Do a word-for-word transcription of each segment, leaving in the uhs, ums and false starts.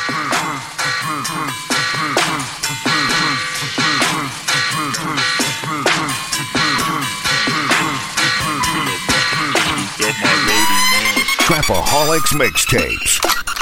Trapaholics Mixtapes.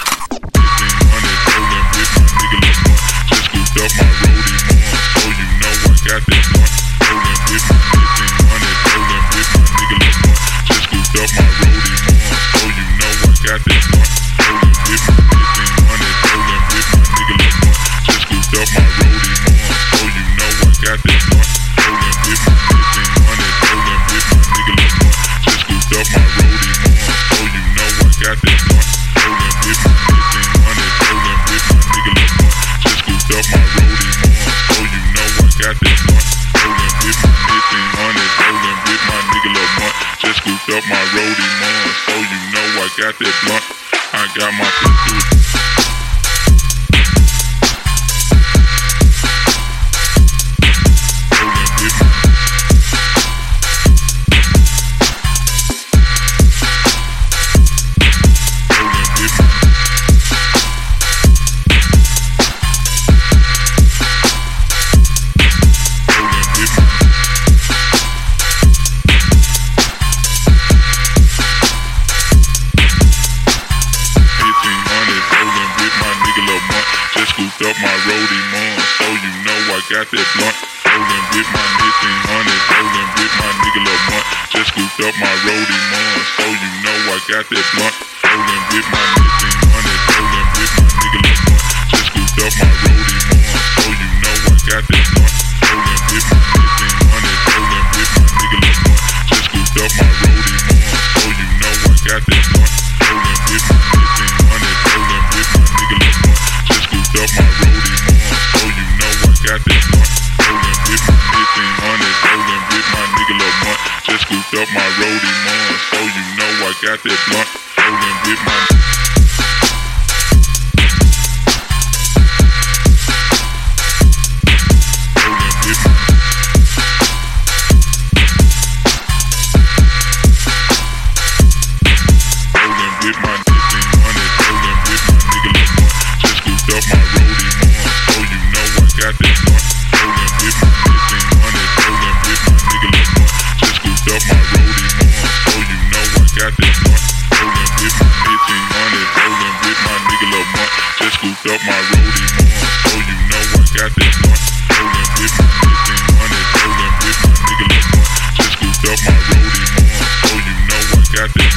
Up my roadie man, so you know I got that blunt. I got my pistol. Up my roadie man, so you know I got that blunt. Rollin' with my fifteen hundred, rollin' with my nigga Lil Munt. Just scooped up my roadie man, so you know I got that blunt. Rollin' with my fifteen hundred, rollin' with my nigga Lil Munt. Just scooped up my roadie man, so you know I got that blunt. Rollin' with my fifteen hundred, rollin' with my nigga Lil Munt. Just scooped up my roadie man, so you know I got that blunt. Rollin' with my fifteen hundred, rollin' with my nigga Lil Munt. Up my roadie man, so you know I got that blunt. Rollin' with my fifteen hundred, rollin' with my nigga Lil Munt. Just scooped up my roadie man, so you know I got that blunt. Rollin' with my up my roadie man, so you know I got that blunt. Rollin' with my fifteen hundred, rollin' with my nigga Lil Munt. Just scooped up my roadie man, so you know I got that